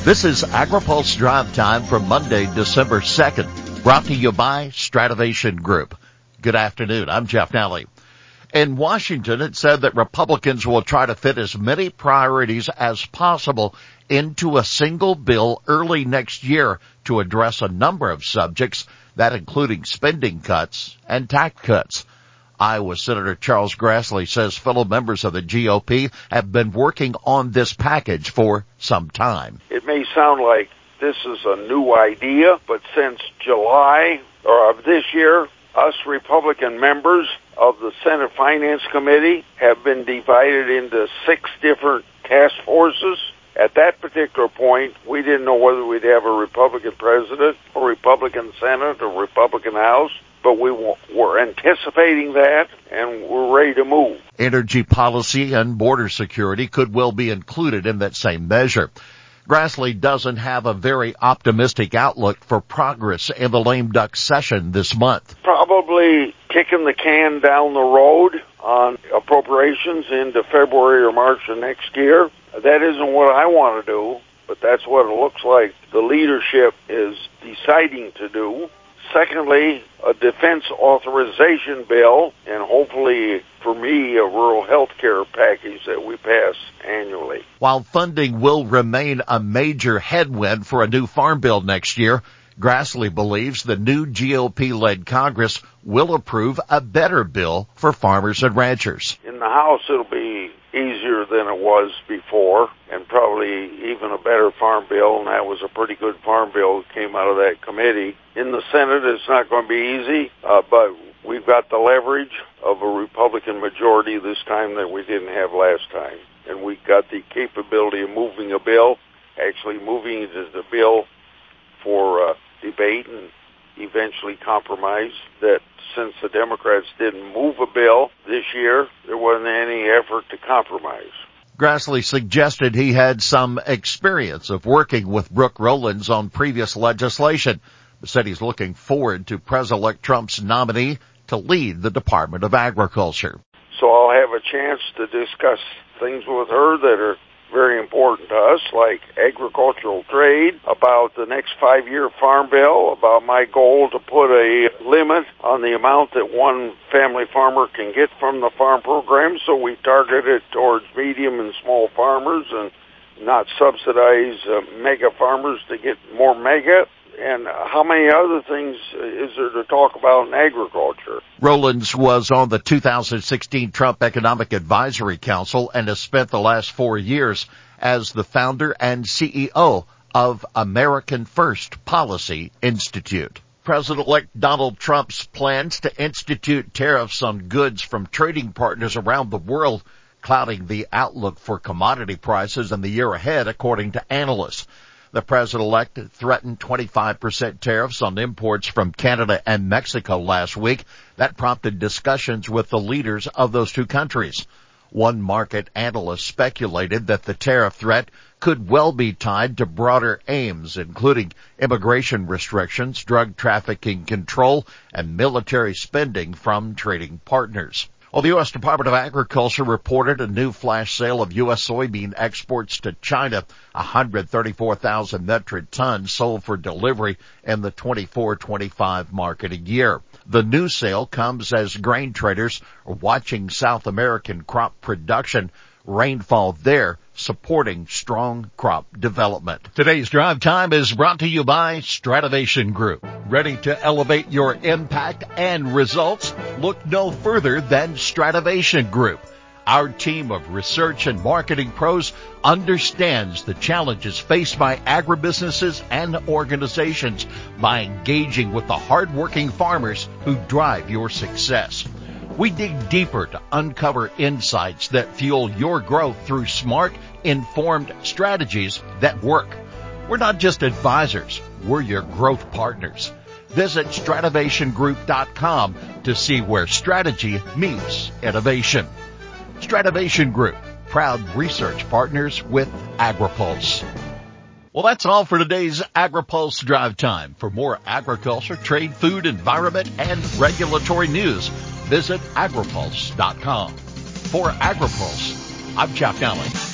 This is AgriPulse Drive Time for Monday, December 2nd, brought to you by Stratovation Group. Good afternoon. I'm Jeff Nally. In Washington, it said that Republicans will try to fit as many priorities as possible into a single bill early next year to address a number of subjects, that including spending cuts and tax cuts. Iowa Senator Charles Grassley says fellow members of the GOP have been working on this package for some time. It may sound like this is a new idea, but since July of this year, us Republican members of the Senate Finance Committee have been divided into 6 different task forces. At that particular point, we didn't know whether we'd have a Republican president, a Republican Senate, or Republican House, but we were anticipating that, and we're ready to move. Energy policy and border security could well be included in that same measure. Grassley doesn't have a very optimistic outlook for progress in the lame duck session this month. Probably kicking the can down the road on appropriations into February or March of next year. That isn't what I want to do, but that's what it looks like the leadership is deciding to do. Secondly, a defense authorization bill, and hopefully, for me, a rural health care package that we pass annually. While funding will remain a major headwind for a new farm bill next year, Grassley believes the new GOP-led Congress will approve a better bill for farmers and ranchers. In the House, it'll be easier than it was before, and probably even a better farm bill, and that was a pretty good farm bill that came out of that committee. In the Senate, it's not going to be easy, but we've got the leverage of a Republican majority this time that we didn't have last time, and we've got the capability of moving a bill, actually moving it as a bill for debate and eventually compromise. That since the Democrats didn't move a bill this year, there wasn't any effort to compromise. Grassley suggested he had some experience of working with Brooke Rollins on previous legislation, but said he's looking forward to President-elect Trump's nominee to lead the Department of Agriculture. So I'll have a chance to discuss things with her that are very important to us, like agricultural trade, about the next 5-year farm bill, about my goal to put a limit on the amount that one family farmer can get from the farm program, so we target it towards medium and small farmers and not subsidize mega farmers to get more mega. And how many other things is there to talk about in agriculture? Rollins was on the 2016 Trump Economic Advisory Council and has spent the last 4 years as the founder and CEO of American First Policy Institute. President-elect Donald Trump's plans to institute tariffs on goods from trading partners around the world clouding the outlook for commodity prices in the year ahead, according to analysts. The president-elect threatened 25% tariffs on imports from Canada and Mexico last week. That prompted discussions with the leaders of those two countries. One market analyst speculated that the tariff threat could well be tied to broader aims, including immigration restrictions, drug trafficking control, and military spending from trading partners. Well, the U.S. Department of Agriculture reported a new flash sale of U.S. soybean exports to China, 134,000 metric tons sold for delivery in the 24-25 marketing year. The new sale comes as grain traders are watching South American crop production, rainfall there supporting strong crop development. Today's Drive Time is brought to you by Stratovation Group. Ready to elevate your impact and results? Look no further than Stratovation Group. Our team of research and marketing pros understands the challenges faced by agribusinesses and organizations by engaging with the hardworking farmers who drive your success. We dig deeper to uncover insights that fuel your growth through smart, informed strategies that work. We're not just advisors, we're your growth partners. Visit stratovationgroup.com to see where strategy meets innovation. Stratovation Group, proud research partners with AgriPulse. Well, that's all for today's AgriPulse Drive Time. For more agriculture, trade, food, environment, and regulatory news, visit agripulse.com. For AgriPulse, I'm Jeff Nally.